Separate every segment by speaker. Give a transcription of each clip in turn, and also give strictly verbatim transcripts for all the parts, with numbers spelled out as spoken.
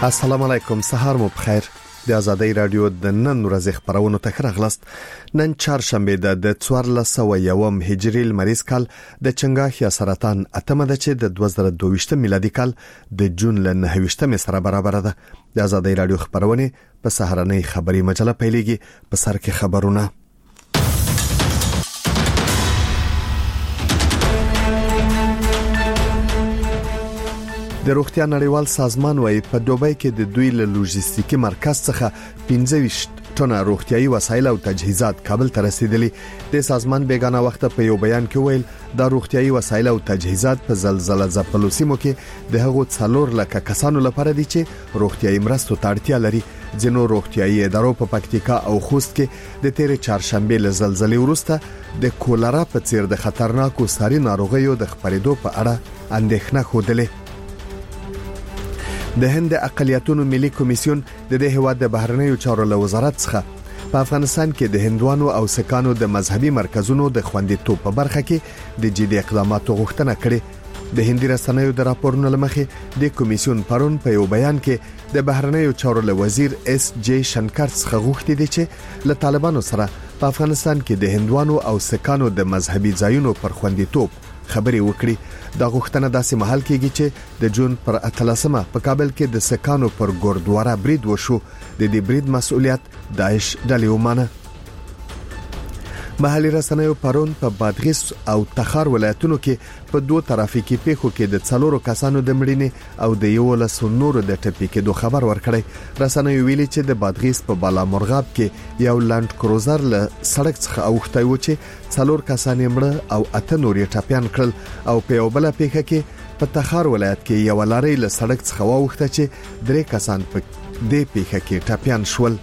Speaker 1: السلام علیکم، سهار مو بخیر. د آزادۍ رادیو د نن ورځې خبرونو ته راغلاست. نن چهارشنبه ده د څوارلس سوه یوم هجري لمریز کال د چنګاښ یا سرطان اتمه ده چې د دوه زره دوه ویشت میلادي کال د جون ل نهه ویشتمې سره برابر ده. د آزادۍ رادیو خبرونه په سهارنۍ خبري مجله پیلېږي. په سر کې خبرونه. د روغتیا نړیوال سازمان وايي په دوبۍ کې د دوی له لوجستیکي مرکز څخه پنځه ویشت ټنه روغتيایي وسایل او تجهیزات کابل ته رسیدلي. د سازمان بیگانه وخت په یو بیان کې ویل د روغتيایي وسایل او تجهیزات په زلزلہ ځپلو سیمو کې د هغو څلور لکه کسانو لپاره دي چې روغتيایي مرستو ته اړتیا لري. ځینو روغتيایي ادارو په پکتیکا او خوست کې د تیر چهارشنبه له زلزلې وروسته د کولرا په څیر د خطرناکو ساري ناروغیو د خپرېدو په اړه اندېښنه خوده. د هند اقلیتونو ملي کمیسیون د دې هیواد د بهرنیو چارو له وزارت څخه په افغانستان کې د هندوانو او سکانو د مذهبي مرکزونو د خوندیتوب په برخه کې د جدي اقداماتو غوښتنه کړې. د هندي رسنیو د راپورونو لمخې د کمیسیون پرون په یو بیان کې د بهرنیو چارو له وزیر اس جی شنکر څخه غوښتي دي چې له طالبانو سره په افغانستان کې د هندوانو او سکانو د مذهبي ځایونو پر خوندیتوب خبري وکړي. دا غوښتنه داسې محل کېږي چې د جون پر اتلسمه په کابل کې د سکانو پر ګوردواره برید وشو. د دې برید مسؤلیت داعش ډلې ومانه. محلي رسنیو پرون په بادغیس او تخار ولایتونو کې په دوه ترافیکي پیښو کې د څلورو کسانو د مړینې او د یو لس نورو د ټپي کېدو خبر ورکړی. رسنیو ویلي چې د بادغیس په بالا مرغاب کې یو لانډ کروزر له سړک څخه اوښتی و چې څلور کسان یې مړه او اته نور یې ټپيان کړل. او په یو بل پیښه کې په تخار ولایت کې یو لارۍ له سړک څخه واوښته چې درې کسان په دې پیښه کې ټپيان شول.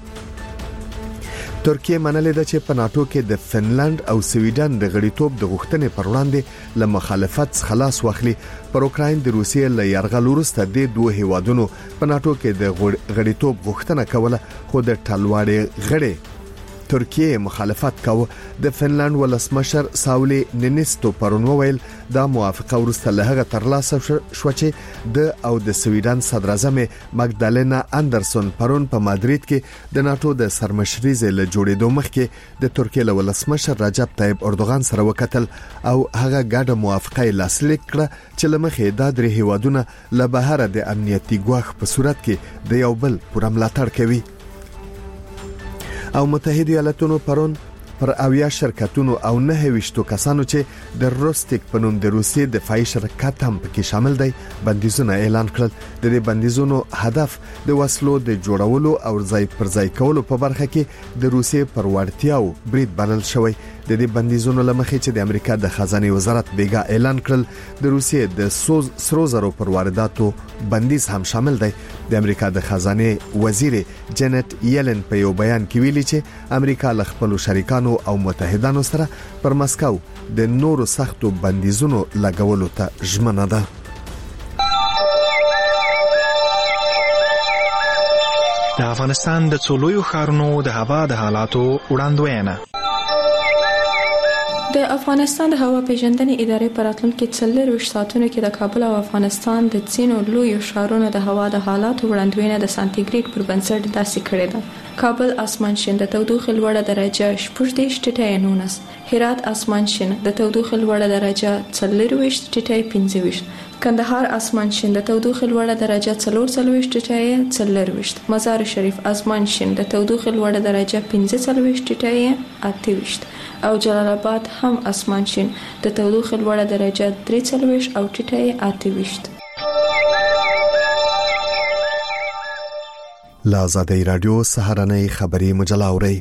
Speaker 1: ترکیه منلې ده چې په ناتو کې د فنلند او سویډن د غړیتوب د غوښتنې پر وړاندې له مخالفت خلاص واخلي. پر اوکراین د روسیې له یرغل وروسته د دوه هیوادونو په ناتو کې د غړیتوب غوښتنه کوله، خو د ټلواړې غړي ترکیه مخالفت کاوه. د فنلند ولسمشر ساولی نینیستو پرون وویل دا موافقه ورسته له هغه ترلاسه شو چې د او د سویډن صدر اعظم مګدالینا اندرسون پرون په مادرید کې د ناتو د سرمشري ځای جوړېدو مخکې د ترکیه له ولسمشر رجب طیب اردوغان سره وکتل او هغه ګډه موافقه لاسلیک کړه چې لمخې د درې هیوادونو له بهر د امنیتي ګواښ په صورت کې د یو بل پوره ملاتړ کوي. او متحده ایالاتونو پرون پر اویا شرکتونو او نه ویشتو کسانو چې د روستیک په نوم د روسیې دفاعي شرکت هم پکې شامل دی بندیزونه اعلان کړل. د دې بندیزونو هدف د وسلو د جوړولو او ځای پر ځای کولو په برخه کې د روسیې پر وړتیاو برید بلل شوی. د دې بندیزونو لمخې چې د امریکا د خزانه وزارت بیګا اعلان کړل د روسیې د سوز سرو زرو پر وارداتو بندیز هم شامل دی. د امریکا د خزانه وزیر جنت یلن په یو بیان کې ویلي چې امریکا له خپل شریکانو او متحدانو سره پر مسکو د نورو سختو بندیزونو لګولو ته ژمنه ده.
Speaker 2: د افغانستان د څلورو ښارونو د هوا د حالاتو وړاندوینه.
Speaker 3: د افغانستان د هوا پیژندنې ادارې په راتلونکي څلورویشت ساعتونو کې د کابل او افغانستان د ځینو لویو ښارونو د هوا د حالاتو وړاندوینه د سانتیګریډ پر بنسټ داسې کړې ده. کابل اسمان شین د تودوخې لوړه درجه شپږ دېرش ټیټه نولس، هرات اسمان شین د تودوخې لوړه درجه څلورویشت ټیټه پنځه ویشت، کندهار اسمان شین د تودوخې لوړه درجه څلور څلوېښت ټیټه څلورویشت، مزار شریف اسمان شین د تودوخې لوړه درجه پنځه څلوېښت ټیټه اته ویشت او جلال آباد هم اسمان شین د تودوخې لوړه درجه درې څلوېښت او ټیټه اته ویشت.
Speaker 1: له آزادۍ رادیو سهارنۍ خبري مجله اورئ.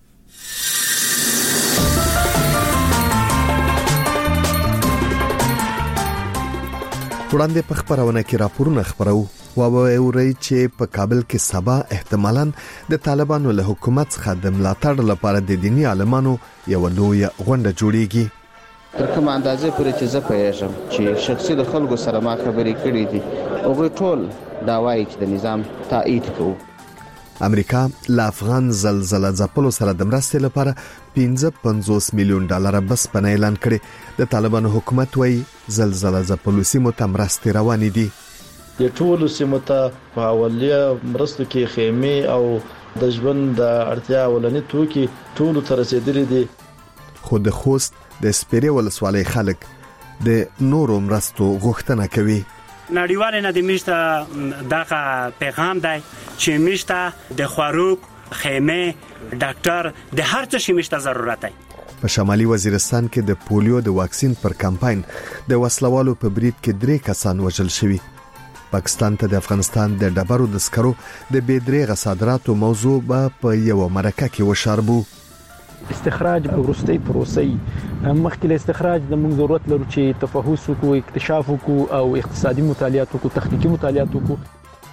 Speaker 1: وړاندې په خبرونه کې راپورونه خبرو واورئ چې په کابل کې سبا احتمالاً د طالبانو له حکومت څخه د ملاتړ لپاره د دیني عالمانو یو لوی غونډه جوړیږي.
Speaker 4: تر کومه اندازې پورې چې زه پوهیږم چې شخصي د خلکو سره ما خبرې کړې دي هغوی ټول دا وایي چې د نظام تایید کوو.
Speaker 1: امریکا له افغان زلزلہ ځپلو سره د مرستې لپاره پنځه پنځوس میلیون ډالر بسپنه اعلان کړي. د طالبانو حکومت وايي زلزلہ ځپلو سیمو ته مرستې روانې دي.
Speaker 5: د ټولو سیمو ته په اولیه مرستو کې خیمه او د ژوند د اړتیا ولني توکي ټولو ته رسیدلي دي.
Speaker 1: خو د خوست د سپیرې ولسوالۍ خلک د نورو مرستو غوښتنه کوي.
Speaker 6: نړیوال نه د میشته دغه پیغام دی چې میشته د خوراک، خیمه، ډاکټر د هر څه شي میشته ضرورت دی.
Speaker 1: په شمالي وزیرستان کې د پولیو د واکسین پر کمپاین د وسلوالو په برید کې درې کسان وژل شوي. پاکستان ته د افغانستان د ډبرو د سکرو د بېدریغه صادراتو موضوع به په یو مرکه کې وشاربو.
Speaker 7: استخراج په وروستۍ پروسې مخکې له استخراج د موږ ضرورت لرو چې تفحص وکړو، اکتشاف وکړو او اقتصادي مطالعات وکړو، تخنیکی مطالعات وکړو.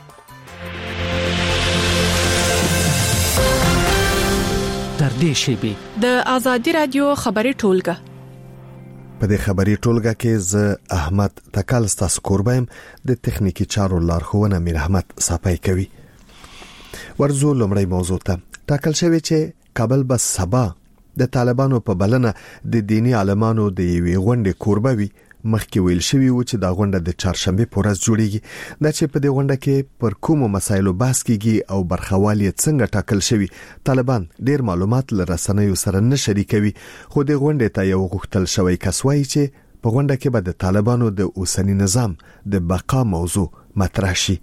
Speaker 8: تر دې شیبې
Speaker 9: د آزادي رادیو خبري ټولګه.
Speaker 1: په دې خبري ټولګه کې ز احمد تکل ستاسو قربایم د تخنیکی چارو لارښوونه میر احمد صاحب کوي. ورزو لمړی موضوع ته ټاکل شوی چې کابل به سبا د طالبانو په بلنه د دینی عالمانو د یوې غونډې قربا وي. مخکې ویل شوی و چې دا غونډه د چهارشنبه په ورځ جوړیږي. دا چې په دې غونډه کې پر کومو مسایلو بحث کیږي او برخوالي څنګه ټاکل شوی، طالبان ډیر معلومات له رسنیو سره نه شریکوي. خو د غونډې ته یو غوښتل شوی کس وایي چې په غونډه کې به د طالبانو د اوسنی نظام د بقا موضوع مطرح شي.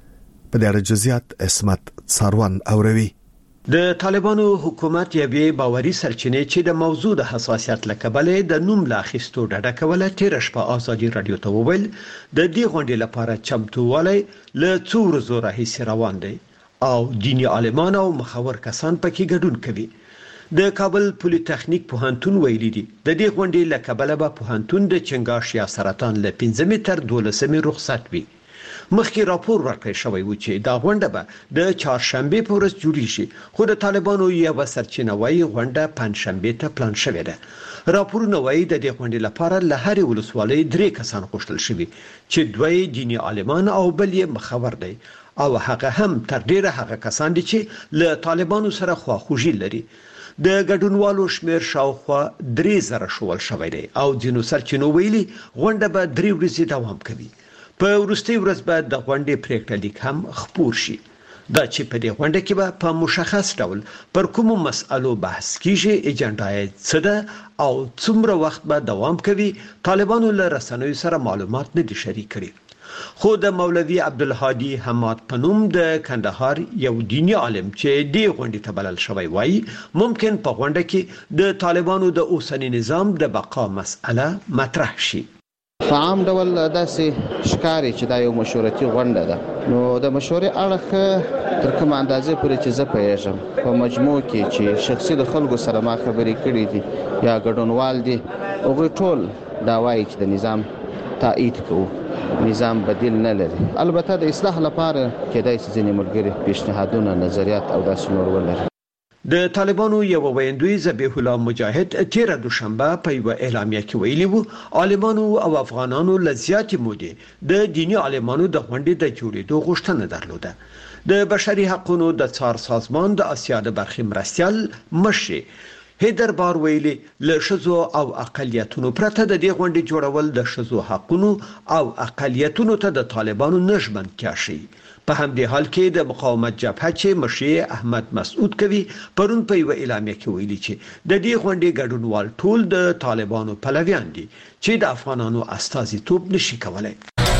Speaker 1: په دې اړه جزئیات اسمت ساروان اوروي.
Speaker 10: د طالبانو حکومت یوې باوري سرچینې چې د موضوع د حساسیت لکبلې د نوم لا خستو ډډه کوله تیر شپه آزادي رادیو ته وویل د دې غونډې لپاره چمتووالی له څو ورځو راهیسې روان دی او دیني عالمان او مخور کسان پکې ګډون کوي. د کابل پولی تخنیک پوهنتون ویلي دي د دې غونډې لکبله به پوهنتون د چنګاښ یا سرطان له پنځمې تر دولسمې رخصت وي. مخکې راپور ورکړی شوی و چې دا غونډه به د چهارشنبه په ورځ جوړیږي، خو د طالبانو یو سرچینه وايي غونډه پنځشنبه ته پلان شوې ده. راپورونه وايي د دې غونډې لپاره له هرې ولسوالۍ درې کسان غوښتل شوي چې دوی دیني عالمان او بل یې مخور دی او هغه هم تر ډیره هغه کسان دي چې له طالبانو سره خواخوږي لري. د ګډونوالو شمیر شاوخوا درې زره شول شوی دی او ځینو سرچینو ویلي غونډه به درې ورځې دوام کوي. په وروستي ورځ به د غونډې پریکړه لیک هم خپور شي. دا چې په دې غونډه کې به په مشخص ډول پر کومو مسألو بحث کیږي، اجنډا یې څه ده او څومره وخت به دوام کوي، طالبانو له رسنیو سره معلومات نه دي شریک کړي. خو د مولوي عبدالهادي حماد پنوم د کندهار یو دینی عالم چې دې غونډې ته بلل شوی وایي ممکن په غونډه کې د طالبانو د اوسنی نظام د بقا مسأله مطرح شي.
Speaker 4: په عام ډول داسې ښکاري چې دا یو مشورتي غونډه ده، نو د مشورې اړخ تر کومه اندازې پورې چې زه پوهیږم په مجموع کې چې شخصي د خلکو سره ما خبرې کړې دي یا ګډونوال دي، هغوی ټول دا وایي چې د نظام تایید کوو، نظام بدیل نه لري. البته د اصلاح لپاره کېدای شي ځینې ملګري پیشنهادونه، نظریات او داسې نور ولري.
Speaker 10: د طالبانو یو ویندوی ذبیح الله مجاهد تیر دوشنبه په یو اعلامیه کې ویلي وو عالمانو او افغانانو لزیات مودې د دینی عالمانو د غونډې د جوړېدو غوښتنه درلوده. د بشري حقوقو د څار سازمان د اسیا د برخې مرستیال مشر هیدر بار ویلي له شذو او اقلیتونو پرته د دې غونډې جوړول د شذو حقوقو او اقلیتونو ته د طالبانو نشمن کیشي. په همدې حال کې د مقاومت جبهه چې مشر احمد مسعود کوي پرون په یو اعلامیه کې ویلي چې د دې غونډې ګډونوال ټول د طالبانو پلویان دي چې د افغانانو استازیتوب نشي کولای.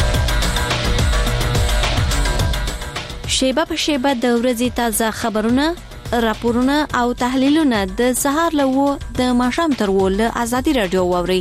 Speaker 11: شیبه په شیبه د ورځې تازه خبرونه، راپورونه او تحلیلونه د سهار لوو د ماښام تر ول آزادي رادیو ووري.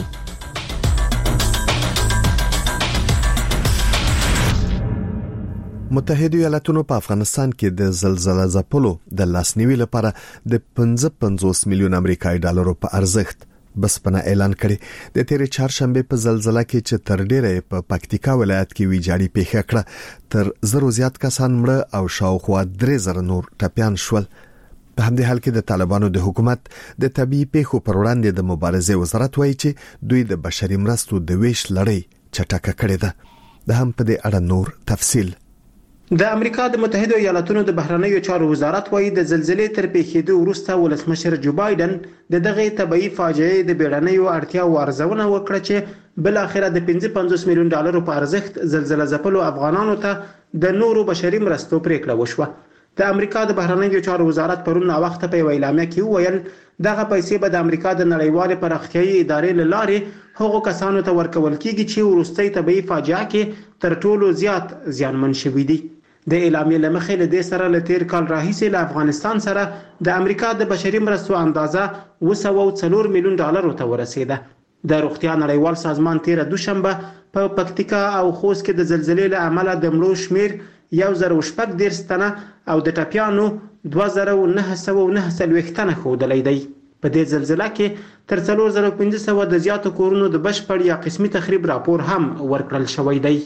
Speaker 1: متحده ایالاتونو په افغانستان کې د زلزلې ځپلو د لاسنیوي لپاره د پنځه پنځوس میلیون امریکایي ډالرو په ارزښت بسپنه اعلان کړي. د تیرې چهارشنبه په زلزلې کې چې تر ډیره په پکتیکا ولایت کې ویجاړي پیښه کړه، تر زرو زیات کسان مړه او شاوخوا درې زره نور ټپيان شول. په همدې حال کې د طالبانو د حکومت د طبيعي پیښو پر وړاندې د مبارزې وزارت وایي چې دوی د بشري مرستو د ویش لړۍ چټکه کړې ده. د هم په دې اړه نور تفصیل
Speaker 12: د امریکا د متحده ایالاتونو د بهرنیو چارو وزارت وايي د زلزلې تر پیښېدو وروسته ولسمشر جو بایدن د دغه طبيعي فاجعې د بیړنیو اړتیاو ارزونه وکړه چې بل اخره د پنځه پنځوس میلیون ډالرو په ارزښت زلزلہ ځپلو افغانانو ته د نورو بشري مرستو پریکړه وشوه. د امریکا د بهرنیو چارو وزارت پرون وخت په اعلامیه کې وویل دغه پیسې به د امریکا د نړیوال پراختیايي ادارې له لارې هغو کسانو ته ورکول کیږي چې وروستۍ طبيعي فاجعه کې تر ټولو زیات زیانمن شوي دي. د اعلامیې له مخې له دې سره له تیر کال راهیسې له افغانستان سره د امریکا د بشري مرستو اندازه اوه سوه او څلور میلیون ډالرو ته ورسېده. د روغتیا نړیوال سازمان تیره دوشنبه په پکتیکا او خوست کې د زلزلې له امله د مړو شمیر یو زر او شپږ دېرش تنه او د ټپیانو دوه زره نهه سوه نهه څلوېښت تنه ښودلی دی. په دې زلزله کې تر څلور زره پنځه سوه د زیاتو کورونو د بشپړ یا قسمي تخریب راپور هم ورکړل شوی دی.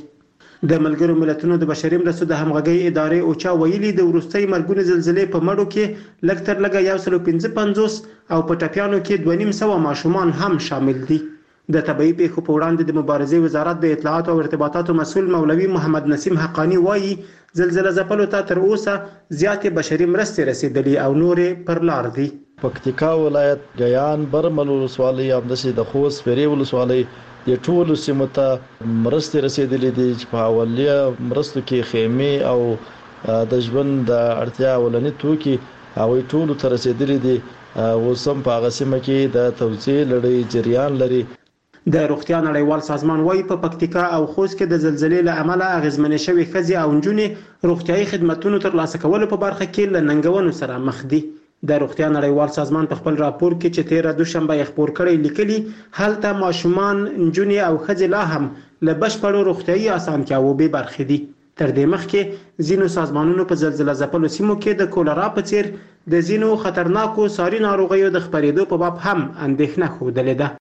Speaker 12: د ملګرو ملتونو د بشري مرستو د همغږۍ ادارې اوچا ویلي د وروستۍ مرګونې زلزلې په مړو کې لږ تر لږه یو سل پنځه پنځوس او په ټپیانو کې دوه نیم سوه ماشومان هم شامل دي. د طبيعي پیښو په وړاندې د مبارزې وزارت د اطلاعات او ارتباطاتو مسؤل مولوي محمد نسیم حقانی وایي زلزلہ ځپلو ته تر اوسه زیاتې بشري مرستې رسیدلې او نورې پر لار دي.
Speaker 5: پکتیکا ولایت ګیان برمل ولسوالۍ همداسې د خوست پیرې ولسوالۍ د ټولو سیمو ته مرستې رسیدلې دي چې په اولیه مرستو کې خیمې او د ژوند د اړتیا اولني توکي هغوی ټولو ته رسیدلې دي. اوس هم په هغه سیمه کې د توزیع لړۍ جریان لري.
Speaker 12: د روغتیا نړیوال سازمان وايي په پکتیکا او خوست کې د زلزلې له امله اغیزمنې شوې ښځې او نجونې روغتیايي خدماتونو ترلاسه کولو په برخه کې له ننګونو سره مخ دي. د روغتیا نړیوال سازمان په خپل راپور کې چې تیره دوشنبه یې خپور کړی لیکلي هلته ماشومان نجونې او ښځې لا هم له بشپړو روغتیايي اسانتیاوو بې برخې دي. تر دې مخکې ځینو سازمانونو په زلزله ځپلو سیمو کې د کولرا په څیر د ځینو خطرناکو ساري ناروغیو د خپرېدو په باب هم اندېښنه ښودلې ده.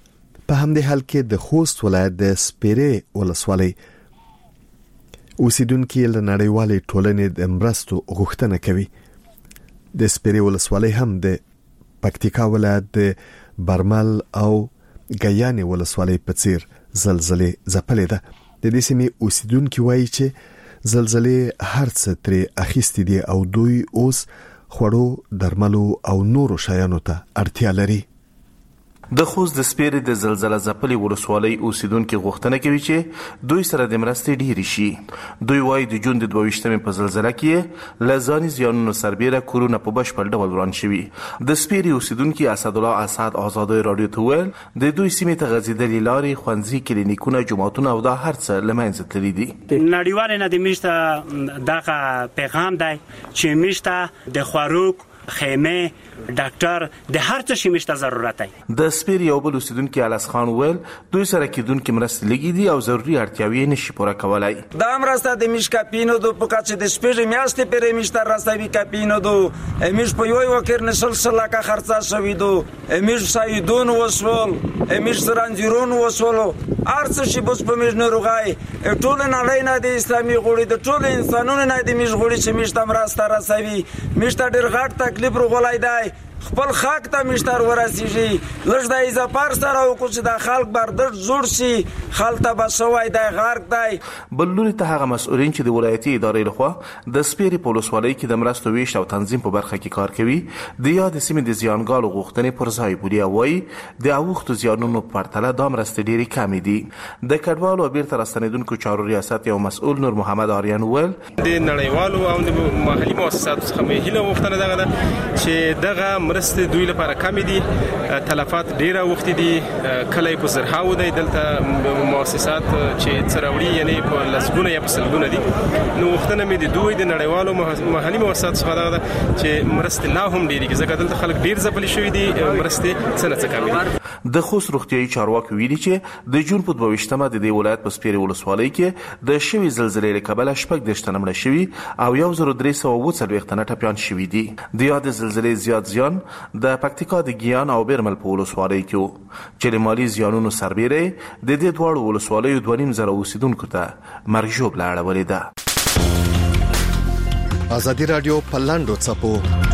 Speaker 1: په همدې حال کې د خوست ولایت د سپیرې ولسوالۍ اوسیدونکي له نړیوالې ټولنې د مرستو غوښتنه کوي. د سپیرې ولسوالۍ هم د پکتیکا ولایت د برمل او ګیان ولسوالۍ په څیر زلزلې ځپلې ده. د دې سیمې اوسیدونکي وایي چې زلزلې هر څه ترې اخیستې دي او دوی اوس خوړو درملو او نورو شیانو ته اړتیا لري.
Speaker 13: د خوست د سپیرې د زلزلہ ځپلې ولسوالۍ اوسیدونکو غوښتنه کوي چې دوی سره د مرستې ډیری شي. دوی وايي د جون د دوه ویشتمې په زلزلہ کې لزاني زیانونو سربېره کورونه په بشپړ ډول وران شوي. د سپیرې اوسیدونکو اسد الله اسد آزادۍ رادیو ته ویل د دوی سیمې ته غځېدلې لارې، ښوونځي، کلینیکونه، جوماتونه او دا هر څه له منځه تللي دي.
Speaker 6: نړیوال نه د میشته دغه پیغام دی چې میشته د خوراک خیمه ډاکټر د هر څه شي مشته ضرورت دی.
Speaker 13: د سپیر یو بل اوسیدونکو الیاس خان ویل دوی سره کېدونکو مرستې لګي دي او ضروري اړتیاوې نشي پوره کولای.
Speaker 14: دا مرسته د میش کپینو دو په کچه د سپیر میاشتې پرې میشته راستوي کپینو دو میش په یو وکر نسل سره کا خرڅه شوی دو میش سایدون وسول میش سرانجیرون وسول ارڅ شي بس په میش نه روغای ټول نه لای د اسلامي غوړي د ټول انسانونو نه د میش غوړي چې میشته مرسته راسوي میشته ډیر غټ تکلیف روغلای دی خپل خاک ته مشتر ورسیږي لږ د اضافار سره او کوڅ د خلک بردر جوړ شي خلته بسوي د غرق دی.
Speaker 13: بلوري ته هغه مسؤلین چې د ولایتي ادارې لخوا د سپیرې په ولسوالۍ کې د مرستو ویش او تنظیم په برخه کې کار کوي د یاد سیمې د زیانګالو غوښتنې پر ځای بولي او وايي د اوښتو زیانونو په پرتله دا مرستې ډېرې کمې دي. د کډوالو او بیرته راستنېدونکو چارو ریاست یو مسؤل نور محمد آریان ویل
Speaker 15: د نړیوالو او د محلي مؤسساتو څخه مې هیله غوښتنه دغه ده چې دغه مرستې دوی لپاره کم دي، تلفات ډیره وخت دي، کله په زرهاو دی دلته مؤسسات چې څراوړي یعنی په لسګونه یا په سلګونه دي. نو وختونه مې د دوی د نړیوالو محلي مؤسسات څخه دغه چې مرستې لا هم ډیری ځکه دلته خلک ډیر ځپلي شوی دي مرستې څنګه څه کم دي.
Speaker 13: د خوست روغتیايي چارواکي ویلي چې د جون په دوه ویشتمه د دې ولایت په سپیرې ولسوالۍ کې د شوي زلزلې له کبله شپږ دېرش تنه مړه شوي او یو زر درې سوه اووه څلوېښت تنه ټپیان شوي دي. د یادې زلزلې زیات زیان د پکتیکا د ګیان او بیرمل په ولسوالۍ کې چې د مالي زیانونو سربېره د دې دواړو ولسوالیو دوه نیم زره اوسیدونکو ته مرګ ژوبله اړولې ده.
Speaker 1: ازادي رادیو په لاندو څپو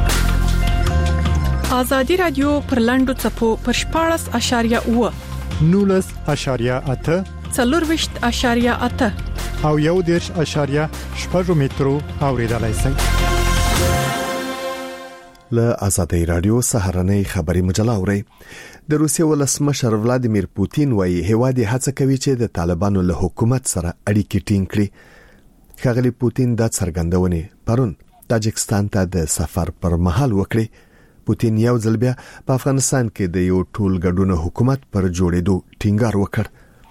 Speaker 9: ازادي رادیو پر لاندو څپو پر شپاړس اشاریه اوه
Speaker 16: نولس اشاریه اته
Speaker 9: څلور ویشت اشاریه اته
Speaker 16: او یو دیرش اشاریه شپږ مترو اوریدلای شئ.
Speaker 1: له آزادۍ رادیو سهارنۍ خبري مجله اوري. د روسیې ولسمشر ولادیمیر پوتین وايي هیواد یې هڅه کوي چې د طالبانو له حکومت سره اړیکې ټینګ کړي. ښاغلي پوتین د څرګندونې پرون تاجکستان ته د سفر پر مهال وکړي. پوتین یو ځل بیا په افغانستان کې د یو ټول ګډون حکومت پر جوړېدو ټینګار وکړ.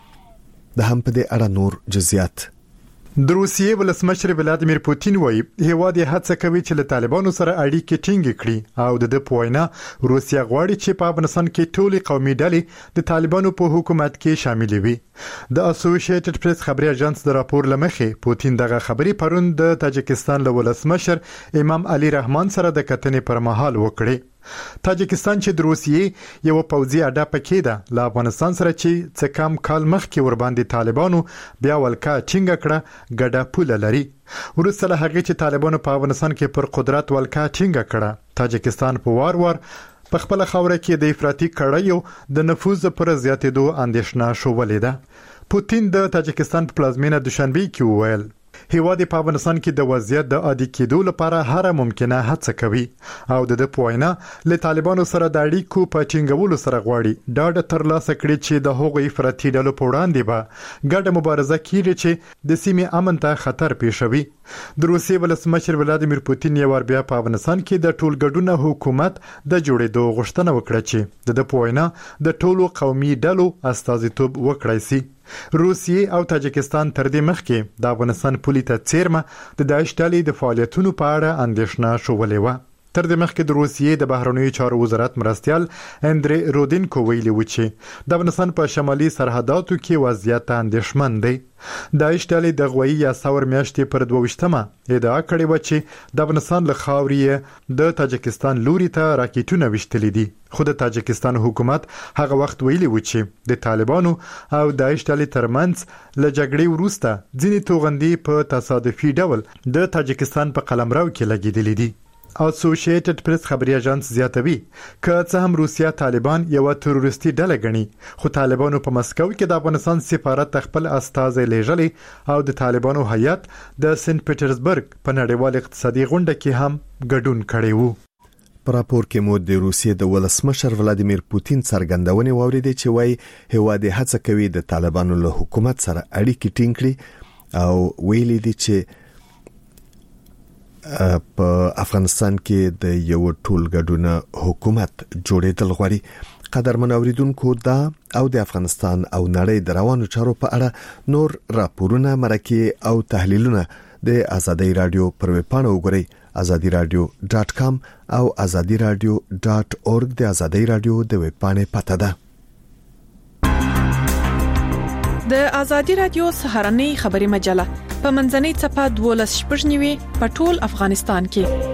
Speaker 1: د هم په دې اړه نور جزئیات.
Speaker 16: د روسیې ولسمشر ولادیمیر پوتین وايي هیواد یې هڅه کوي چې له طالبانو سره اړیکې ټینګ کړي او د په وینا روسیا غواړي چې په افغانستان کې ټولي قومي ډلې د طالبانو په حکومت کې شامل وي. د اسوسییټډ پریس خبري اژانس د راپور لمخې پوتین دغه خبري پرون د تاجکستان له ولسمشر امام علي رحمان سره د کتنې پر مهال وکړي. تاجکستان چې د روسیې یو پوځي اډه پکې ده له افغانستان سره چې څه کم کال مخکې ور باندې طالبانو بیا ولکا ټینګ کړه ګډه پوله لري. ورسره له هغه چې طالبانو په افغانستان کې پر قدرت ولکا ټینګ کړه تاجکستان په وار وار په خپل خوره کې د افراطي کړایو د نفوذ پر زیاتېدو اندېښنه شولې ده. پوتین د تاجکستان په پلازمینه دوشنبه کې وویل هیواد په افغانستان کې د وضعیت د عادي کېدو لپاره هر ممکنه هڅه کوي او د پوینا له طالبانو سره د اړیکو په ټینګولو سره غواړي ډاډ ترلاسه کړي چې د هغوی افراطي ډلو په وړاندې به ګډه مبارزه کیږي چې د سیمې امن ته خطر پیښوي. د روسیې ولسمشر ولادیمیر پوتین یو ور بیا په افغانستان کې د ټول ګډون حکومت د جوړېدو غوښتنه وکړه چې د پوینا د ټولو قومي ډلو استازیتوب وکړي سي. روسیې او تاجکستان تر دې مخکې د افغانستان پولي ته څیرمه د داعش ډلې د فعالیتونو په اړه اندېښنه شولې و. تر دې مخکې د روسیې د بهرنیو چارو وزارت مرستيال اندري رودینکو ویلي و چې د افغانستان په شمالي سرحداتو کې وضعیت اندېښمن دی. داعش ډلې د غوي یا ثور میاشتې پر دوه ادعا کړې و چې د افغانستان له خاورې د تاجکستان لوري ته راکېټونه وشتلې دي. خو د تاجکستان حکومت هغه وخت ویلي و چې د طالبانو او داعش ډلې ترمنځ له جګړې وروسته ځینې توغندي په تصادفي ډول د تاجکستان په قلمرو کې لګېدلې دي. اسوسییټډ پریس خبري اژانس زیاتوي که څه هم روسیا طالبان یو تروریستي ډله ګڼي خو طالبانو په مسکو کې د افغانستان سفارت خپل استازي لیږلي او د طالبانو هیئت د سنت پیټرزبرګ په نړیوال اقتصادي غونډه کې هم ګډون کړی وو.
Speaker 1: په راپور کې مو د روسیې د ولسمشر ولادیمیر پوتین څرګندونې واوریدې چې وايي هیواد هڅه کوي د طالبانو له حکومت سره اړیکې ټینګ کړي او ویلي دي چې په افغانستان کې د یو ټول ګډون حکومت جوړېدل غواړي. قدرمن اوریدونکو دا او د افغانستان او نړۍ د روانو چارو په اړه نور راپورونه مرکه او تحلیلونه د آزادۍ رادیو پر ویب پاڼه وګورئ azadi radio dot com او azadi radio dot org د آزادۍ رادیو د ویب پاڼې پته ده.
Speaker 9: د آزادۍ رادیو سهارنۍ خبري مجله په منځنۍ چپه دولس شپږنیوي په ټول افغانستان کې.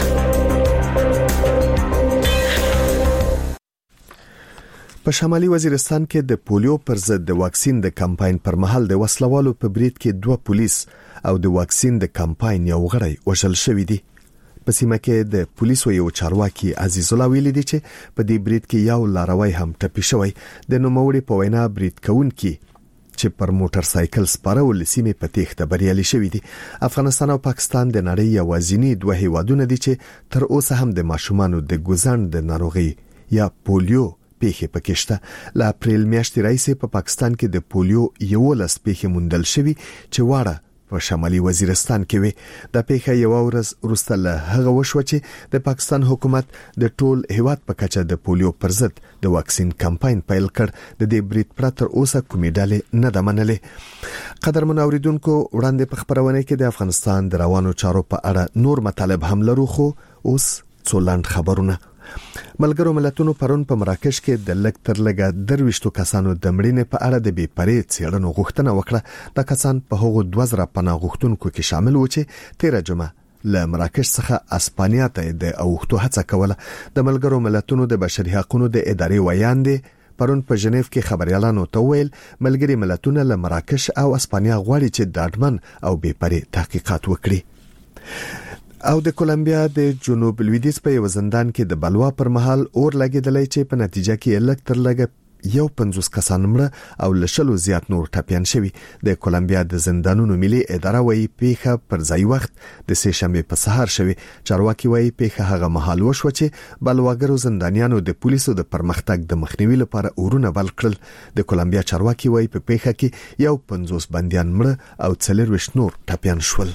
Speaker 1: په شمالي وزیرستان کې د پولیو پر ضد د واکسین د کمپاین پر مهال د وسلوالو په بریټ کې دوه پولیس او د واکسین د کمپاین یو غړی وژل شوی دی. په سیمه کې د پولیسو یو چارواکي عزیز الله ویلي دی چې په دې بریټ کې یو لاروی هم ټپي شوی. د نوموړي په وینا بریټ کونکي چې پر موټر سایکل سپارول سیمه په تېښته بریالي شوی دي. افغانستان او پاکستان د نړۍ یوازینی دوه هیوادونه دي چې تر اوسه هم د ماشومانو د ګوزن د ناروغي یا پولیو پیښې پکېشته. ل اپریل میاشتې راځي په پاکستان کې د پولیو یو لس پیښې موندل شوی چې واړه په شمالي وزیرستان کې وي. د پیښه یو ورځ وروسته له هغه وشو چې د پاکستان حکومت د ټول هیواد په کچه د پولیو پر ضد د واکسین کمپاین پیل کړ. د دې بریټ پرتر اوسه کومې ډلې نه د منلې. قدرمن اوریدونکو وړاندې په خبرونه کې د افغانستان د روانو چارو په اړه نور مطالب هم لرو خو اوس څولاند خبرونه. ملګرو ملتونو پرون په مراکش کې د لکتر لګا درويشتو کسانو د مړینې په اړه د بې پرې څېړنو غوښتنه وکړه. د کسان په هغو دوه زره پناه غوښتونکو کې شامل و چې تیره جمعه له مراکش څخه اسپانیا ته د اوښتو هڅه کوله. د ملګرو ملتونو د بشري حقوقو د ادارې ویاندې پرون په ژنیف کې خبريالانو ته ویل ملګري ملتونه له مراکش او اسپانیا غواړي چې داډمن او بې پرې تحقیقات وکړي. او د کولمبیا د جنوب لویدیځ په یو زندان کې د بلوا پر مهال اور لګیدلې چې په نتیجه کې لکتر لګ یو پنځوس کسان مړه او لشلو زیات نور ټپيان شوي. د کولمبیا د زندانونو ملي اداره وايي پیښه پر ځای وخت د سه شنبه په سهار شوي. چارواکي وايي پیښه هغه مهال وشو چې بلواګرو زندانیانو د پولیسو د پرمختګ د مخنیوي لپاره اورونه بل کړل. د کولمبیا چارواکي وايي په پیښه کې یو پنځوس بنديان مړه او څلور ویشت نور ټپيان شول.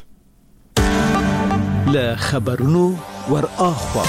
Speaker 8: له خبرونو ور اخوا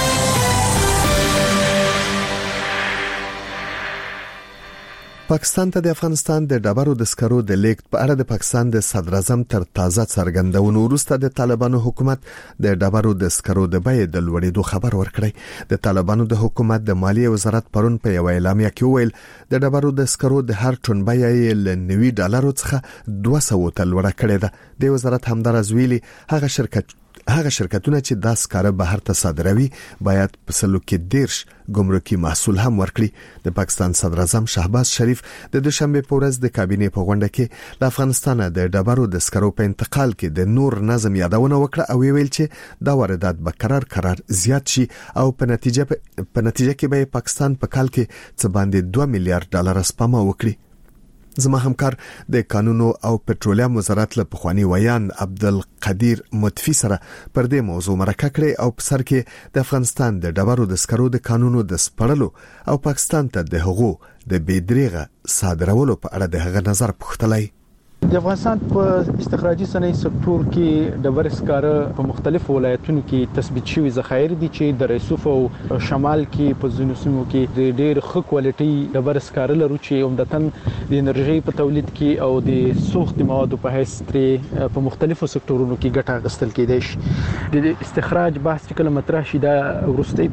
Speaker 1: پاکستان ته د افغانستان د ډبرو د سکرو د لیکټ په اړه د پاکستان د صدر اعظم تر تازه څرګندونو وروسته د طالبانو حکومت د ډبرو د سکرو د بیې د لوړېدو خبر ورکړی. د طالبانو د حکومت د مالیې وزارت پرون په یو اعلامیه کې وویل د ډبرو د سکرو د هر ټن بیه ل نوي ډالرو څخه دوه سوه ته لوړه کړې ده. د وزارت همدارز ویلي هغه شرکت هغه شرکتونه چې دا سکاره بهر ته صادروي باید په سلو کې دیرش ګمرکي محصول هم ورکړي. د پاکستان صدر اعظم شهباز شریف د دوشنبه په ورځ د کابینې په غونډه کې له افغانستان د ډبرو د سکرو په انتقال کې د نور نظم یادونه وکړه او ویل چې دا واردات به قرار قرار زیات شي او په نتیجه په نتیجه کې به پاکستان په کال کې څه باندې دوه میلیارډ ډالر سپما وکړي. زما همکار د قانونو او پټرولیم وزارت له پخوانی ویان عبدالقدیر مطفی سره پر دې موضوع مرکه کړې او په سر کې د افغانستان د ډبرو د سکرو د قانونو د سپړلو او پاکستان ته د هغو د بيدریغه صادرولو په اړه د هغه نظر پوښتلی.
Speaker 7: د افغانستان په استخراجي صنایع سکتور کې د ورسکاره په مختلفو ولایتونو کې تثبیت شوی ذخایر دي چې د ریسوف او شمال کې په ځینو سیمو کې د ډېر ښه کوالټي د ورسکاره لرو چې عمدتاً د انرژي په تولید کې او د سوخت موادو په حیث ترې په مختلفو سکتورونو کې ګټه اخیستل کېدای شي. د استخراج بحث چې کله مطرح شي دا وروستۍ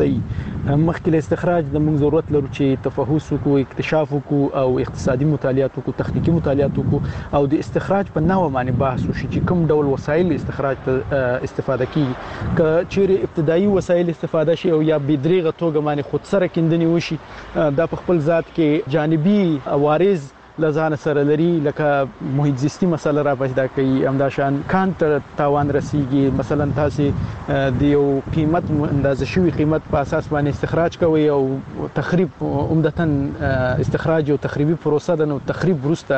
Speaker 7: پروسې مخکې له استخراج د موږ ضرورت لرو چې تفحص وکړو، اکتشاف وکړو او اقتصادي مطالعات وکړو، تخنیکی مطالعات وکړو او د استخراج په نوو باندې بحث وشي چې کوم ډول وسایل استخراج ته استفاده کیږي. که چیرې ابتدایي وسایل استفاده شي او یا بيدریغه توګه باندې خود سره کیندنی وشي دا په خپل ذات کې جانبي عوارض لزان سره لري لکه محیط زیستی مسله را پیدا کوي، همداشان کانت تاوان رسیږي. مثلا تاسو د یو قیمت اندازه شوی قیمت په اساس باندې استخراج کوي او تخریب عمدتاً استخراج او تخریبي پروسه ده، نو تخریب وروسته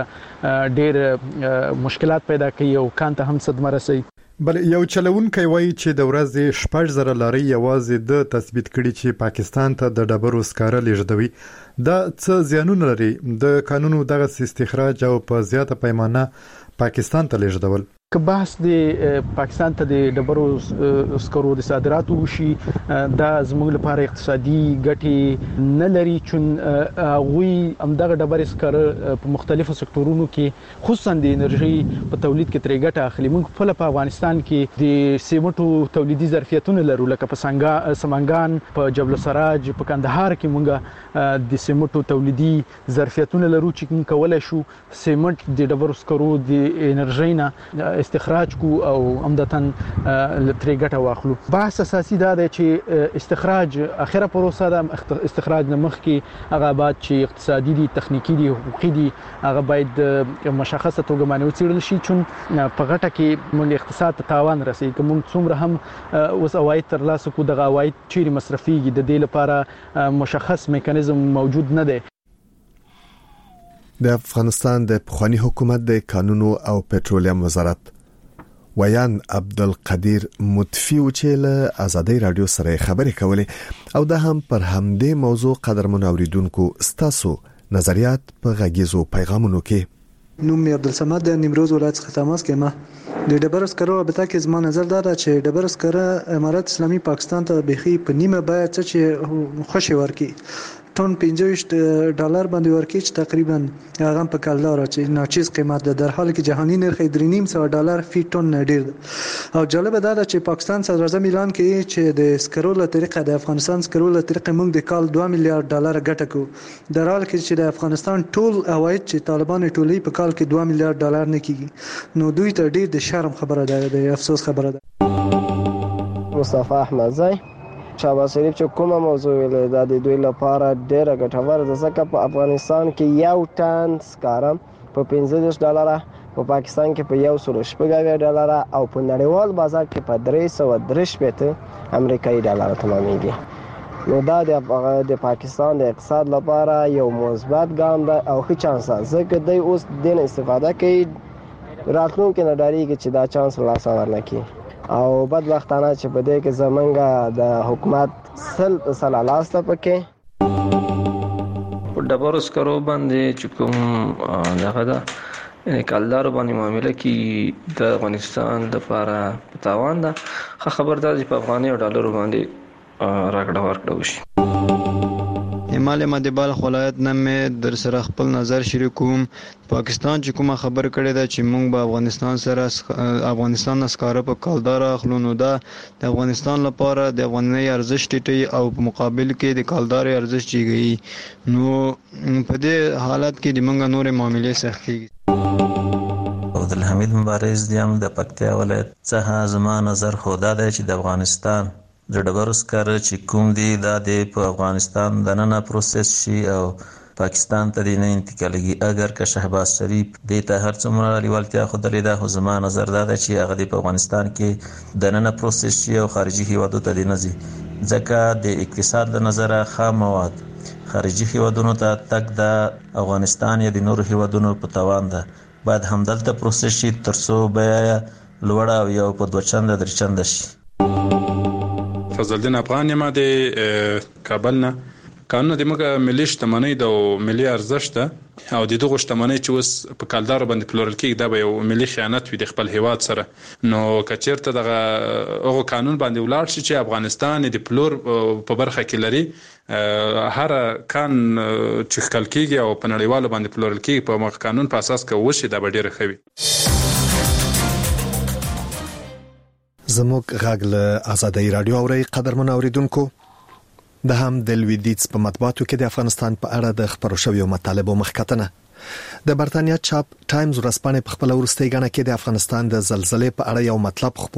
Speaker 7: ډېر مشکلات پیدا کوي او کانت هم صدمه رسي.
Speaker 16: بل یو چلونکي وایي چې د ورځې شپږ زره لاري یوازې د تثبیت کړي چې پاکستان ته د ډبرو سکاره لیږدوي. دا څه زیانونه لري د قانونو دغه استخراج او په زیاته پیمانه پاکستان ته لیږدول؟
Speaker 7: که بحث د پاکستان ته د ډبرو سکرو د صادراتو وشي دا زموږ لپاره اقتصادي ګټې نه لري چې هغوی همدغه ډبرې سکاره په مختلفو سکتورونو کې خصوصا د انرژي په تولید کې ترې ګټه اخلي. موږ خپل په افغانستان کې د سیمټو تولیدي ظرفیتونه لرو، لکه په سمنګان، په جبل السراج، په کندهار کې موږ د سیمټو تولیدي ظرفیتونه لرو چې موږ کولای شو سیمټ د ډبرو سکرو د انرژي نه استخراج کو او عمدتاً ترې ګټه واخلو. بحث اساسي دا دی چې استخراج اخره پروسه ده، استخراج نه مخکې هغه بعد چې اقتصادي دي، تخنیکی دي، حقوقي دي، هغه باید مشخصه توګه باندې وڅېړل شي چې په غټه کې موږ اقتصاد ته تاوان رسي. که موږ څومره هم اوس عواید ترلاسه کړو دغه عواید چیرې مصرفيږي د دې لپاره مشخص میکانیزم موجود نه دی.
Speaker 1: د افغانستان د پخوانی حکومت د قانونو او پټرولیم وزارت ویان عبدالقدیر مطفی چې له آزادۍ رادیو سره خبرې کولې او دا هم پر همدې موضوع قدرمن اوریدونکو ستاسو نظریات په غږیزو پیغامونو کې.
Speaker 17: نوم مې عبدالصمد د نیمروز ولایت څخه تماس کوم. د ډبرو سکرو رابطه کې زما نظر دا ده چې ډبرو سکره امارات اسلامي پاکستان ته بيخي په نیمه بیه څه چې خوشي ورکي ټون پنځه ویشت ډالر باندې ورکړي چې تقریبا هغه په کال چې ناچیز قیمت ده، در حالی چې جهاني نرخ درې نیم سوه ډالر فی ټون ډیر ده. او جالب ده چې پاکستان صدر اعظم اعلان کوي چې د سکرو له طریقه د افغانستان سکرو له طریقه موږ د کال دوه میلیارډ ډالر ګټه کوو، در حالی چې د افغانستان ټول عواید چې طالبان ټولې په کال کې دوه میلیارډ ډالر نه کیږي. نو دوی ته ډیر د شرم خبره ده، د افسوس خبره ده.
Speaker 18: مصطفی احمدزی شهباز شریف چې کومه موضوع ویلې دا د دوی لپاره ډېره ګټوره ده، ځکه په افغانستان کې یو ټن سکاره په پنځه دېرش ډالره، په پاکستان کې په یو سل شپږ اویا ډالره او په نړیوال بازار کې په درې سوه درې شپېته امریکایي ډالره تمامېږي. نو دا د پاکستان د اقتصاد لپاره یو مثبت ګام دی او ښه چانس دی ځکه دوی اوس دین استفاده کوي راتلونکي نه ډاریږي چې دا چانس لاس ورنکړي او بدبختانه چې په دې کې زمونږ د حکومت سل په سل لاسته پکې
Speaker 19: په ډبرو سکرو باندې چې کوم دغه ده یعنې کلدارو باندې معامله کې د افغانستان لپاره تاوان ده. ښه خبر ده چې په افغاني او ډالرو باندې راکړه ورکړه وشي.
Speaker 20: همال مدبال ولایت نه مې در سره خپل نظر شریکوم. پاکستان چې کومه خبر کړې ده چې موږ به افغانستان سره افغانستان نسکاره په کلدار اخلو نو دا د افغانستان لپاره د افغاني ارزښت ټیټي او په مقابل کې د کلدار ارزښت چیږي نو په دې حالت کې د موږ نورې معاملې سختي.
Speaker 21: عبدالحمید مبارز دیم د پکتیا ولایت څخه زما نظر خو دا دی چې د افغانستان د ډبرو سکاره چې کوم دي دا د په افغانستان د ننه پروسس شي او پاکستان ته د نه انتقالېږي. اگر که شهباز شریف دې ته هر څومره لیوالتیا ښودلې ده خو زما نظر دا ده چې هغه د په افغانستان کې د ننه پروسس شي او خارجي هیوادو ته د نه ځي ځکه د اقتصاد له نظره خام مواد خارجي هیوادونو ته تګ د افغانستان یا د نورو هیوادونو په تاوان ده. باید همدلته پروسس شي ترڅو بیه لوړه او یو په دوه چنده درې چنده شي.
Speaker 22: فضل الدین افغان یم د کابل نه. قانون د موږ ملي شتمنۍ د ملي ارزښت ده او د دغه شتمنۍ چې اوس په کلدار باندې پلورل کېږي دا به یو ملي خیانت وي د خپل هیواد سره. نو کچیرته دغه هغه قانون باندې ولاړ شي چې افغانستان د پلور په برخه کې لري هر کان چې خپل کېږي او په نړیوالو باندې پلورل کېږي په مخ قانون په اساس کې وشي دا به ډیره ښه وي.
Speaker 1: زموږ غږ له آزادۍ رادیو اوري قدرمن اوریدونکو د هم د لویدیځ په مطبوعاتو کې د افغانستان په اړه د خبرو شویو مطالبو مخکتنه د برتانیا چاپ ټایمز ورځپاڼې په خپل ورستۍ غاڼه کې د افغانستان د زلزلې په اړه یو مطلب